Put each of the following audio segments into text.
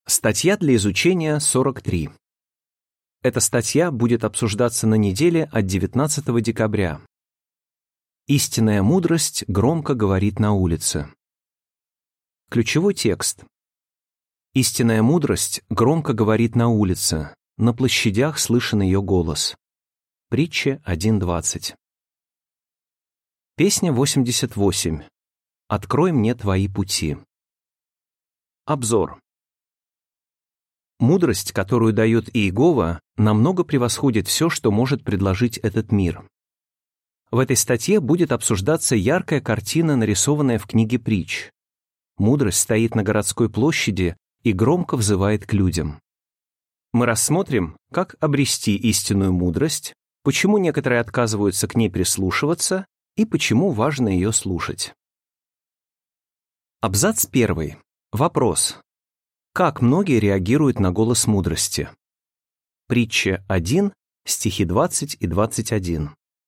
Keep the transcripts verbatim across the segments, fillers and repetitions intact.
Статья для изучения сорок три. Эта статья будет обсуждаться на неделе от девятнадцатого декабря. Истинная мудрость громко говорит на улице. Ключевой текст. Истинная мудрость громко говорит на улице, на площадях слышен ее голос. Притча один двадцать. Песня восемьдесят восемь. «Открой мне твои пути». Обзор. Мудрость, которую дает Иегова, намного превосходит все, что может предложить этот мир. В этой статье будет обсуждаться яркая картина, нарисованная в книге притч. Мудрость стоит на городской площади и громко взывает к людям. Мы рассмотрим, как обрести истинную мудрость, почему некоторые отказываются к ней прислушиваться и почему важно ее слушать. Абзац первый. Вопрос. Как многие реагируют на голос мудрости? Притча один, стихи двадцать и двадцать один.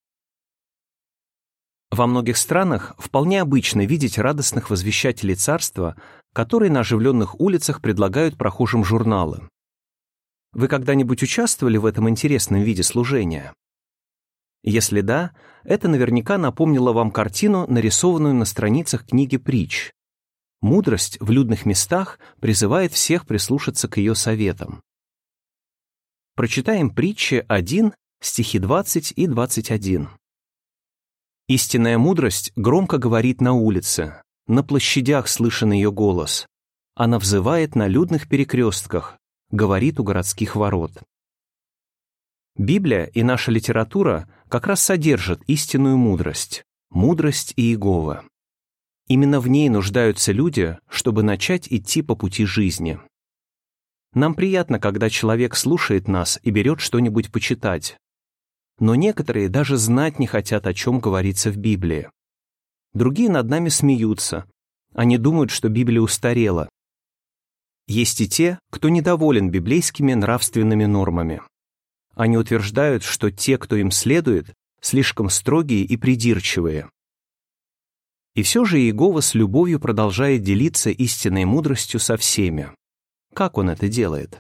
Во многих странах вполне обычно видеть радостных возвещателей царства, которые на оживленных улицах предлагают прохожим журналы. Вы когда-нибудь участвовали в этом интересном виде служения? Если да, это наверняка напомнило вам картину, нарисованную на страницах книги притч. Мудрость в людных местах призывает всех прислушаться к ее советам. Прочитаем притчи один, стихи двадцать и двадцать один. «Истинная мудрость громко говорит на улице, на площадях слышен ее голос. Она взывает на людных перекрестках, говорит у городских ворот». Библия и наша литература как раз содержат истинную мудрость, мудрость Иегова. Именно в ней нуждаются люди, чтобы начать идти по пути жизни. Нам приятно, когда человек слушает нас и берет что-нибудь почитать. Но некоторые даже знать не хотят, о чем говорится в Библии. Другие над нами смеются. Они думают, что Библия устарела. Есть и те, кто недоволен библейскими нравственными нормами. Они утверждают, что те, кто им следует, слишком строгие и придирчивые. И все же Иегова с любовью продолжает делиться истинной мудростью со всеми. Как он это делает?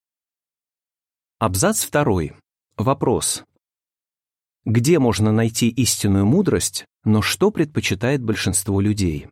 Абзац второй. Вопрос. Где можно найти истинную мудрость, но что предпочитает большинство людей?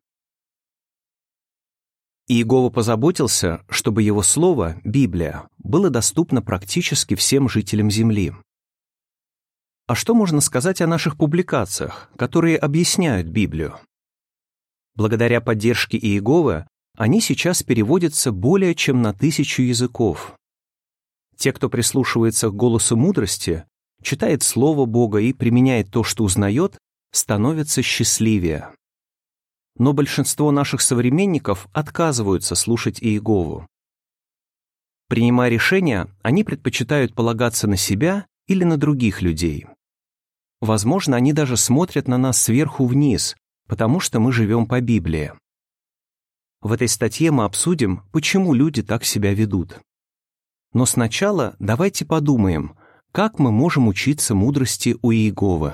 Иегова позаботился, чтобы его слово, Библия, было доступно практически всем жителям Земли. А что можно сказать о наших публикациях, которые объясняют Библию? Благодаря поддержке Иеговы они сейчас переводятся более чем на тысячу языков. Те, кто прислушивается к голосу мудрости, читает Слово Бога и применяет то, что узнает, становятся счастливее. Но большинство наших современников отказываются слушать Иегову. Принимая решения, они предпочитают полагаться на себя или на других людей. Возможно, они даже смотрят на нас сверху вниз, потому что мы живем по Библии. В этой статье мы обсудим, почему люди так себя ведут. Но сначала давайте подумаем, как мы можем учиться мудрости у Иеговы.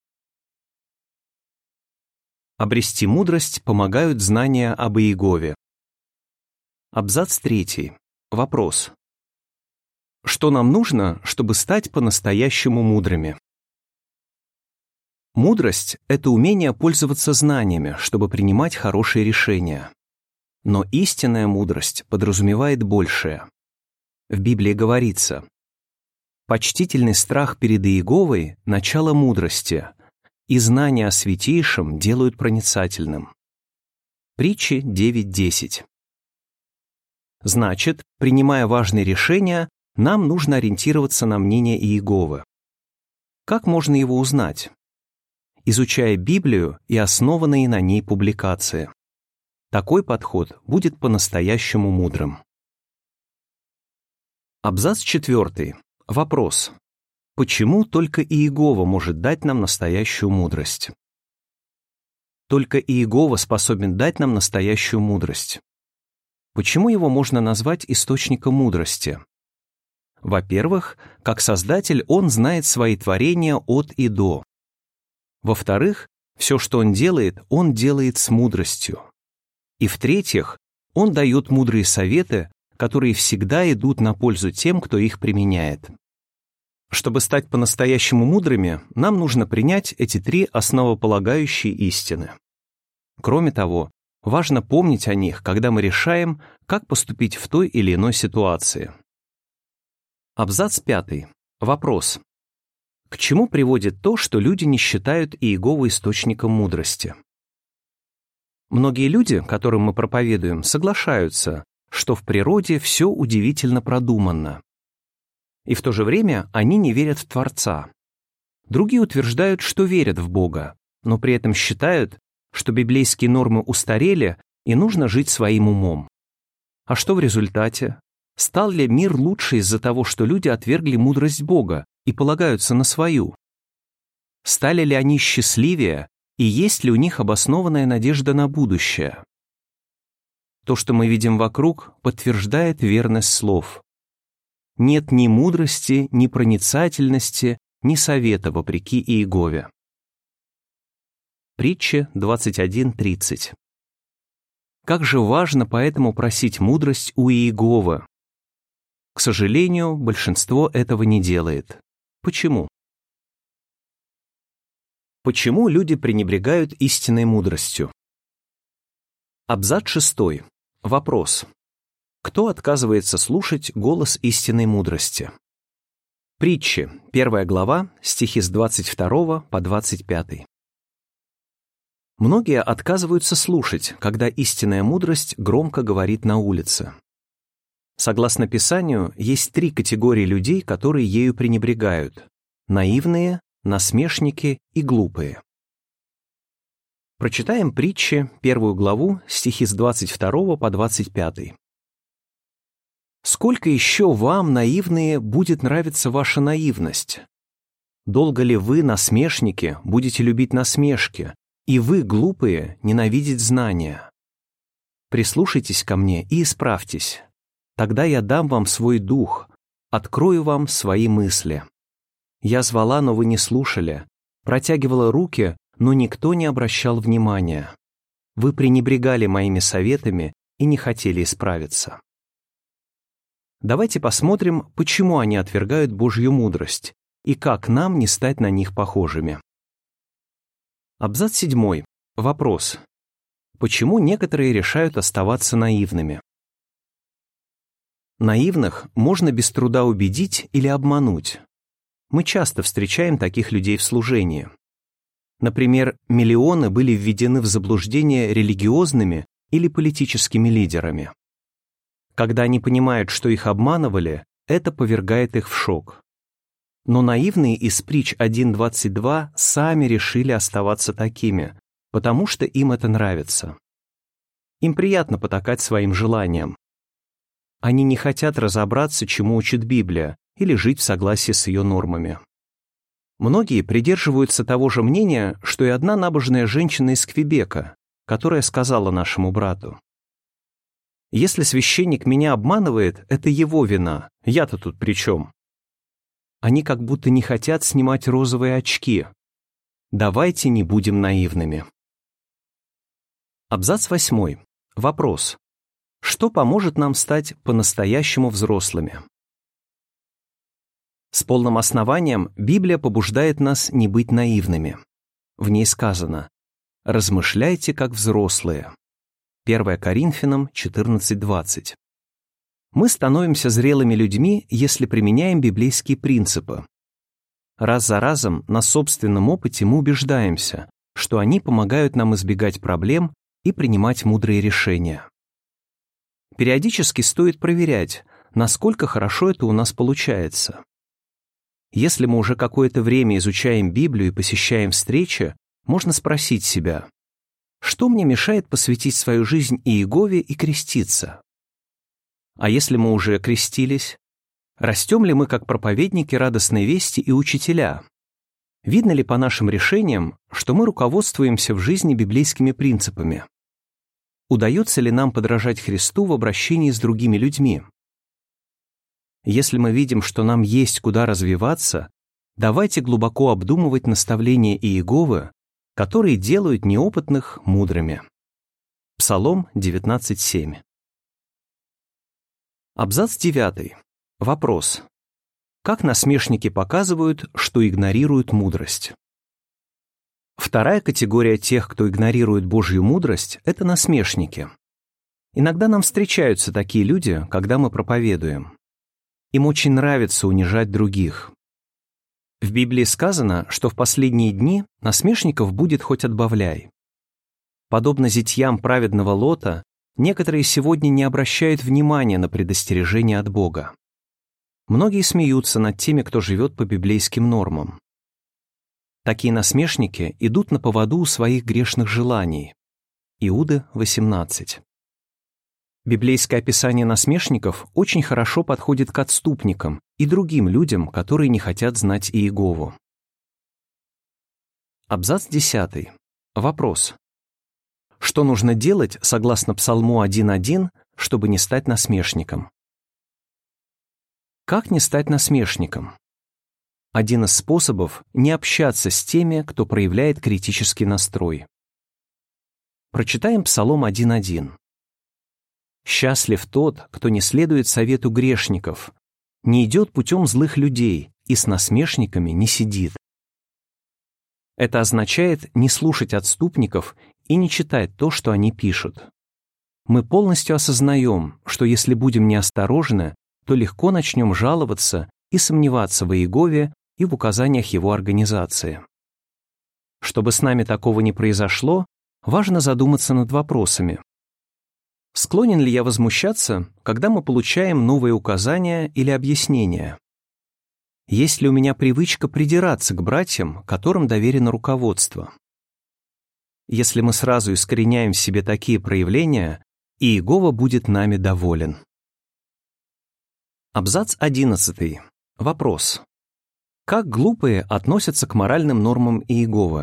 Обрести мудрость помогают знания об Иегове. Абзац третий. Вопрос. Что нам нужно, чтобы стать по-настоящему мудрыми? Мудрость — это умение пользоваться знаниями, чтобы принимать хорошие решения. Но истинная мудрость подразумевает большее. В Библии говорится: «Почтительный страх перед Иеговой — начало мудрости, и знания о святейшем делают проницательным». Притчи девять десять. Значит, принимая важные решения, нам нужно ориентироваться на мнение Иеговы. Как можно его узнать? Изучая Библию и основанные на ней публикации. Такой подход будет по-настоящему мудрым. Абзац четвертый. Вопрос. Почему только Иегова может дать нам настоящую мудрость? Только Иегова способен дать нам настоящую мудрость. Почему его можно назвать источником мудрости? Во-первых, как Создатель он знает свои творения от и до. Во-вторых, все, что он делает, он делает с мудростью. И в-третьих, он дает мудрые советы, которые всегда идут на пользу тем, кто их применяет. Чтобы стать по-настоящему мудрыми, нам нужно принять эти три основополагающие истины. Кроме того, важно помнить о них, когда мы решаем, как поступить в той или иной ситуации. Абзац пятый. Вопрос. К чему приводит то, что люди не считают Иегову источником мудрости? Многие люди, которым мы проповедуем, соглашаются, что в природе все удивительно продуманно. И в то же время они не верят в Творца. Другие утверждают, что верят в Бога, но при этом считают, что библейские нормы устарели и нужно жить своим умом. А что в результате? Стал ли мир лучше из-за того, что люди отвергли мудрость Бога и полагаются на свою? Стали ли они счастливее, и есть ли у них обоснованная надежда на будущее? То, что мы видим вокруг, подтверждает верность слов. Нет ни мудрости, ни проницательности, ни совета вопреки Иегове. Притча двадцать один тридцать. Как же важно поэтому просить мудрость у Иеговы. К сожалению, большинство этого не делает. Почему? Почему люди пренебрегают истинной мудростью? Абзац шестой. Вопрос. Кто отказывается слушать голос истинной мудрости? Притчи, первая глава, стихи с двадцать второго по двадцать пятый. Многие отказываются слушать, когда истинная мудрость громко говорит на улице. Согласно Писанию, есть три категории людей, которые ею пренебрегают: наивные, насмешники и глупые. Прочитаем Притчи, первую главу, стихи с двадцать второго по двадцать пятый. «Сколько еще вам, наивные, будет нравиться ваша наивность? Долго ли вы, насмешники, будете любить насмешки, и вы, глупые, ненавидеть знания? Прислушайтесь ко мне и исправьтесь. Тогда я дам вам свой дух, открою вам свои мысли. Я звала, но вы не слушали, протягивала руки, но никто не обращал внимания. Вы пренебрегали моими советами и не хотели исправиться». Давайте посмотрим, почему они отвергают Божью мудрость и как нам не стать на них похожими. Абзац седьмой. Вопрос. Почему некоторые решают оставаться наивными? Наивных можно без труда убедить или обмануть. Мы часто встречаем таких людей в служении. Например, миллионы были введены в заблуждение религиозными или политическими лидерами. Когда они понимают, что их обманывали, это повергает их в шок. Но наивные из Притч один двадцать два сами решили оставаться такими, потому что им это нравится. Им приятно потакать своим желаниям. Они не хотят разобраться, чему учит Библия, или жить в согласии с ее нормами. Многие придерживаются того же мнения, что и одна набожная женщина из Квебека, которая сказала нашему брату: «Если священник меня обманывает, это его вина, я-то тут при чем?» Они как будто не хотят снимать розовые очки. Давайте не будем наивными. Абзац восьмой. Вопрос. Что поможет нам стать по-настоящему взрослыми? С полным основанием Библия побуждает нас не быть наивными. В ней сказано: «Размышляйте, как взрослые». первое Коринфянам четырнадцать двадцать. Мы становимся зрелыми людьми, если применяем библейские принципы. Раз за разом на собственном опыте мы убеждаемся, что они помогают нам избегать проблем и принимать мудрые решения. Периодически стоит проверять, насколько хорошо это у нас получается. Если мы уже какое-то время изучаем Библию и посещаем встречи, можно спросить себя: что мне мешает посвятить свою жизнь Иегове и креститься? А если мы уже крестились? Растем ли мы как проповедники радостной вести и учителя? Видно ли по нашим решениям, что мы руководствуемся в жизни библейскими принципами? Удается ли нам подражать Христу в обращении с другими людьми? Если мы видим, что нам есть куда развиваться, давайте глубоко обдумывать наставления Иеговы, которые делают неопытных мудрыми. Псалом девятнадцать семь. Абзац девятый. Вопрос. Как насмешники показывают, что игнорируют мудрость? Вторая категория тех, кто игнорирует Божью мудрость, это насмешники. Иногда нам встречаются такие люди, когда мы проповедуем. Им очень нравится унижать других. В Библии сказано, что в последние дни насмешников будет хоть отбавляй. Подобно зятьям праведного Лота, некоторые сегодня не обращают внимания на предостережение от Бога. Многие смеются над теми, кто живет по библейским нормам. Такие насмешники идут на поводу у своих грешных желаний. Иуды восемнадцать. Библейское описание насмешников очень хорошо подходит к отступникам и другим людям, которые не хотят знать Иегову. Абзац десятый. Вопрос. Что нужно делать, согласно Псалму один один, чтобы не стать насмешником? Как не стать насмешником? Один из способов — не общаться с теми, кто проявляет критический настрой. Прочитаем Псалом один один. «Счастлив тот, кто не следует совету грешников, не идет путем злых людей и с насмешниками не сидит». Это означает не слушать отступников и не читать то, что они пишут. Мы полностью осознаем, что если будем неосторожны, то легко начнем жаловаться и сомневаться в Иегове и в указаниях его организации. Чтобы с нами такого не произошло, важно задуматься над вопросами. Склонен ли я возмущаться, когда мы получаем новые указания или объяснения? Есть ли у меня привычка придираться к братьям, которым доверено руководство? Если мы сразу искореняем в себе такие проявления, Иегова будет нами доволен. Абзац одиннадцатый. Вопрос. Как глупые относятся к моральным нормам Иеговы?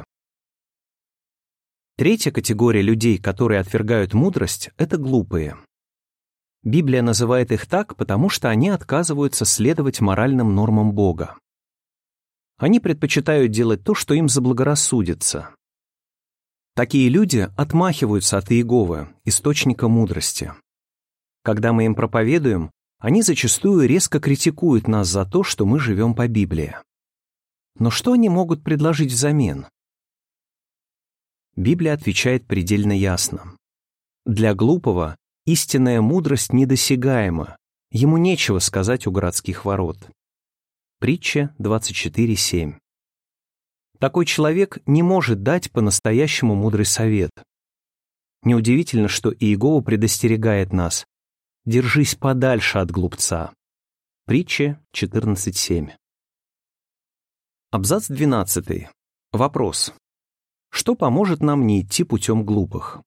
Третья категория людей, которые отвергают мудрость, это глупые. Библия называет их так, потому что они отказываются следовать моральным нормам Бога. Они предпочитают делать то, что им заблагорассудится. Такие люди отмахиваются от Иеговы, источника мудрости. Когда мы им проповедуем, они зачастую резко критикуют нас за то, что мы живем по Библии. Но что они могут предложить взамен? Библия отвечает предельно ясно. Для глупого истинная мудрость недосягаема, ему нечего сказать у городских ворот. Притча двадцать четыре семь. Такой человек не может дать по-настоящему мудрый совет. Неудивительно, что Иегова предостерегает нас: «Держись подальше от глупца». Притча четырнадцать семь. Абзац двенадцатый. Вопрос. Что поможет нам не идти путем глупых?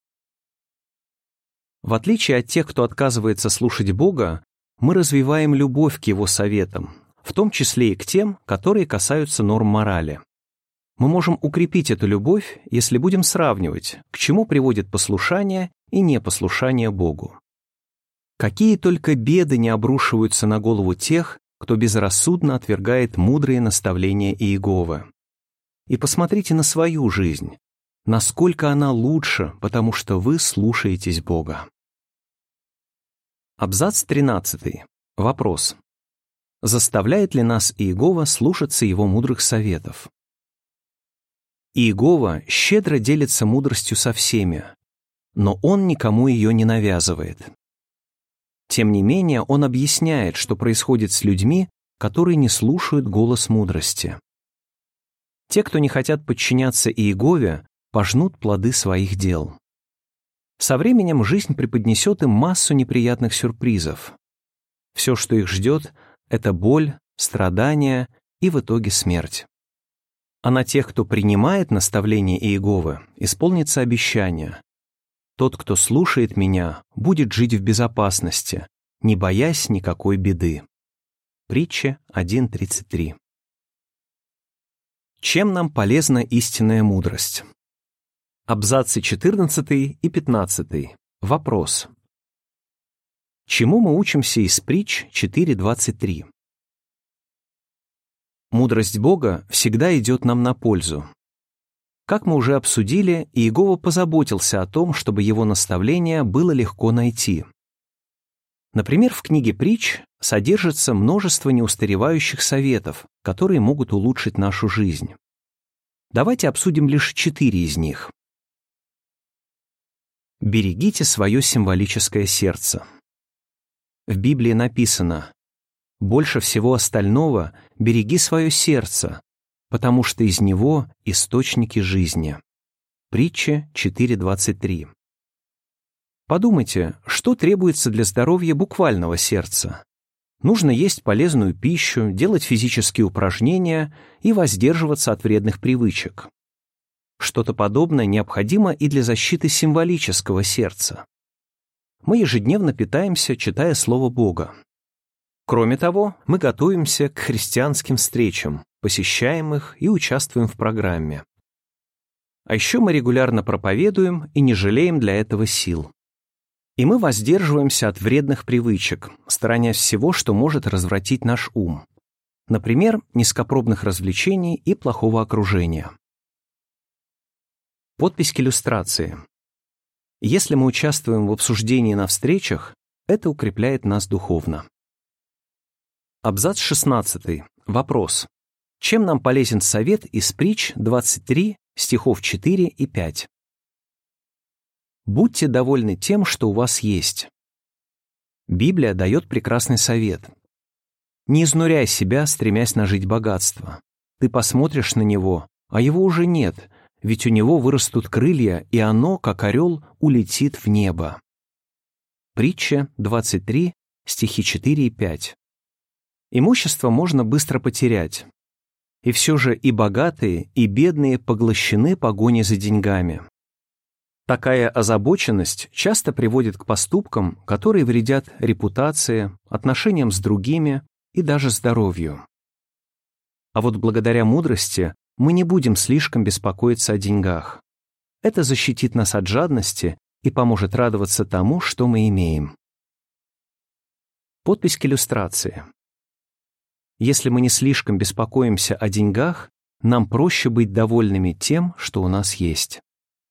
В отличие от тех, кто отказывается слушать Бога, мы развиваем любовь к Его советам, в том числе и к тем, которые касаются норм морали. Мы можем укрепить эту любовь, если будем сравнивать, к чему приводит послушание и непослушание Богу. Какие только беды не обрушиваются на голову тех, кто безрассудно отвергает мудрые наставления Иеговы. И посмотрите на свою жизнь, насколько она лучше, потому что вы слушаетесь Бога. Абзац тринадцатый. Вопрос. Заставляет ли нас Иегова слушаться его мудрых советов? Иегова щедро делится мудростью со всеми, но он никому ее не навязывает. Тем не менее, он объясняет, что происходит с людьми, которые не слушают голос мудрости. Те, кто не хотят подчиняться Иегове, пожнут плоды своих дел. Со временем жизнь преподнесет им массу неприятных сюрпризов. Все, что их ждет, это боль, страдания и в итоге смерть. А на тех, кто принимает наставление Иеговы, исполнится обещание: «Тот, кто слушает меня, будет жить в безопасности, не боясь никакой беды». Притча один тридцать три. Чем нам полезна истинная мудрость? Абзацы четырнадцатый и пятнадцатый. Вопрос. Чему мы учимся из Притч четыре двадцать три? Мудрость Бога всегда идет нам на пользу. Как мы уже обсудили, Иегова позаботился о том, чтобы его наставление было легко найти. Например, в книге «Притч» содержится множество неустаревающих советов, которые могут улучшить нашу жизнь. Давайте обсудим лишь четыре из них. Берегите свое символическое сердце. В Библии написано: «Больше всего остального береги свое сердце, потому что из него источники жизни». Притча четыре двадцать три. Подумайте, что требуется для здоровья буквального сердца. Нужно есть полезную пищу, делать физические упражнения и воздерживаться от вредных привычек. Что-то подобное необходимо и для защиты символического сердца. Мы ежедневно питаемся, читая Слово Бога. Кроме того, мы готовимся к христианским встречам, посещаем их и участвуем в программе. А еще мы регулярно проповедуем и не жалеем для этого сил. И мы воздерживаемся от вредных привычек, сторонясь всего, что может развратить наш ум. Например, низкопробных развлечений и плохого окружения. Подпись к иллюстрации. Если мы участвуем в обсуждении на встречах, это укрепляет нас духовно. Абзац шестнадцатый. Вопрос. Чем нам полезен совет из Притч двадцать три, стихов четыре и пять? Будьте довольны тем, что у вас есть. Библия дает прекрасный совет. Не изнуряй себя, стремясь нажить богатство. Ты посмотришь на него, а его уже нет, ведь у него вырастут крылья, и оно, как орел, улетит в небо. Притча двадцать три, стихи четыре и пять. Имущество можно быстро потерять. И все же и богатые, и бедные поглощены погоней за деньгами. Такая озабоченность часто приводит к поступкам, которые вредят репутации, отношениям с другими и даже здоровью. А вот благодаря мудрости мы не будем слишком беспокоиться о деньгах. Это защитит нас от жадности и поможет радоваться тому, что мы имеем. Подпись к иллюстрации. Если мы не слишком беспокоимся о деньгах, нам проще быть довольными тем, что у нас есть.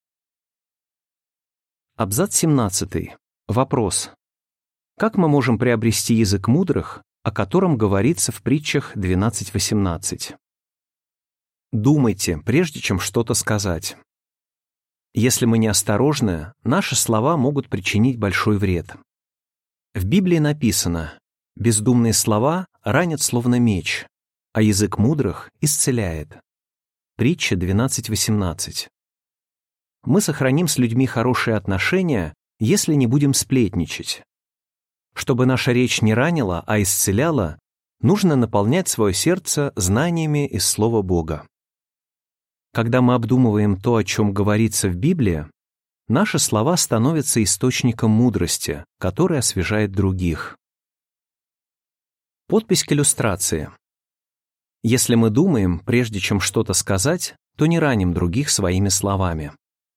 Абзац семнадцатый. Вопрос. Как мы можем приобрести язык мудрых, о котором говорится в притчах двенадцать восемнадцать? Думайте, прежде чем что-то сказать. Если мы неосторожны, наши слова могут причинить большой вред. В Библии написано: «Бездумные слова ранят словно меч, а язык мудрых исцеляет». Притча двенадцать восемнадцать. Мы сохраним с людьми хорошие отношения, если не будем сплетничать. Чтобы наша речь не ранила, а исцеляла, нужно наполнять свое сердце знаниями из Слова Бога. Когда мы обдумываем то, о чем говорится в Библии, наши слова становятся источником мудрости, который освежает других. Подпись к иллюстрации. Если мы думаем, прежде чем что-то сказать, то не раним других своими словами.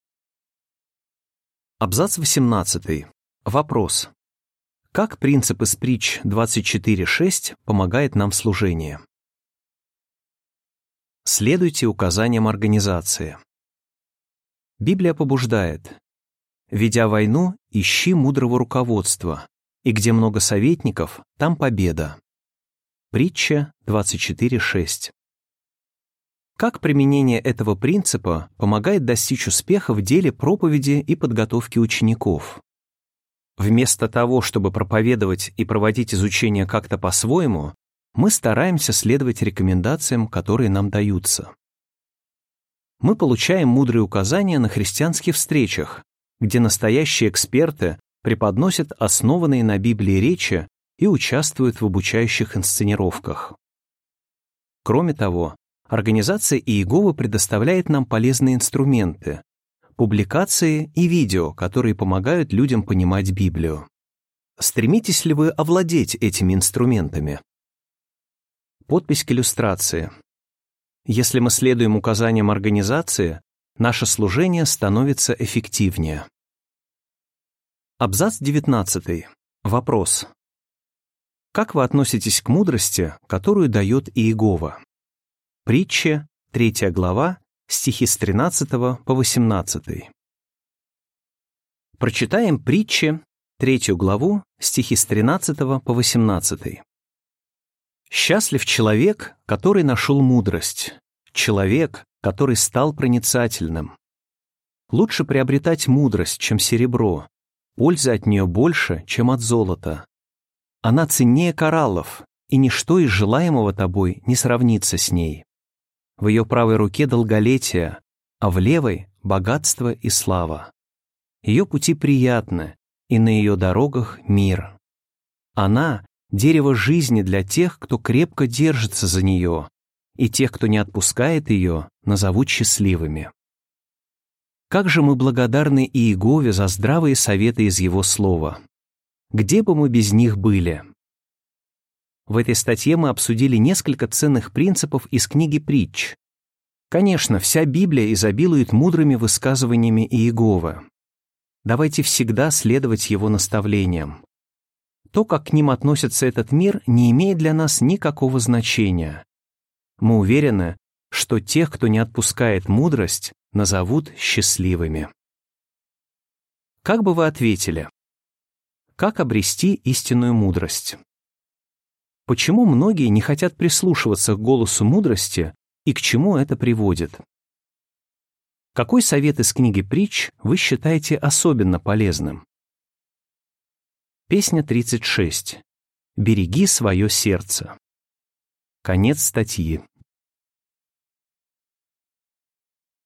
Абзац восемнадцатый. Вопрос. Как принцип из Притч двадцать четыре шесть помогает нам в служении? Следуйте указаниям организации. Библия побуждает: «Ведя войну, ищи мудрого руководства, и где много советников, там победа». Притча двадцать четыре шесть. Как применение этого принципа помогает достичь успеха в деле проповеди и подготовки учеников? Вместо того, чтобы проповедовать и проводить изучение как-то по-своему, мы стараемся следовать рекомендациям, которые нам даются. Мы получаем мудрые указания на христианских встречах, где настоящие эксперты преподносят основанные на Библии речи и участвуют в обучающих инсценировках. Кроме того, организация Иеговы предоставляет нам полезные инструменты, публикации и видео, которые помогают людям понимать Библию. Стремитесь ли вы овладеть этими инструментами? Подпись к иллюстрации. Если мы следуем указаниям организации, наше служение становится эффективнее. Абзац девятнадцатый. Вопрос. Как вы относитесь к мудрости, которую дает Иегова? Притча, третья глава, стихи с тринадцатого по восемнадцатый. Прочитаем Притчи, третью главу, стихи с тринадцатого по восемнадцатый. «Счастлив человек, который нашел мудрость, человек, который стал проницательным. Лучше приобретать мудрость, чем серебро, пользы от нее больше, чем от золота. Она ценнее кораллов, и ничто из желаемого тобой не сравнится с ней. В ее правой руке долголетие, а в левой — богатство и слава. Ее пути приятны, и на ее дорогах мир. Она — дерево жизни для тех, кто крепко держится за нее, и тех, кто не отпускает ее, назовут счастливыми. Как же мы благодарны Иегове за здравые советы из его слова. Где бы мы без них были? В этой статье мы обсудили несколько ценных принципов из книги «Притч». Конечно, вся Библия изобилует мудрыми высказываниями Иеговы. Давайте всегда следовать его наставлениям. То, как к ним относится этот мир, не имеет для нас никакого значения. Мы уверены, что тех, кто не отпускает мудрость, назовут счастливыми. Как бы вы ответили? Как обрести истинную мудрость? Почему многие не хотят прислушиваться к голосу мудрости и к чему это приводит? Какой совет из книги «Притч» вы считаете особенно полезным? Песня тридцать шесть. «Береги свое сердце». Конец статьи.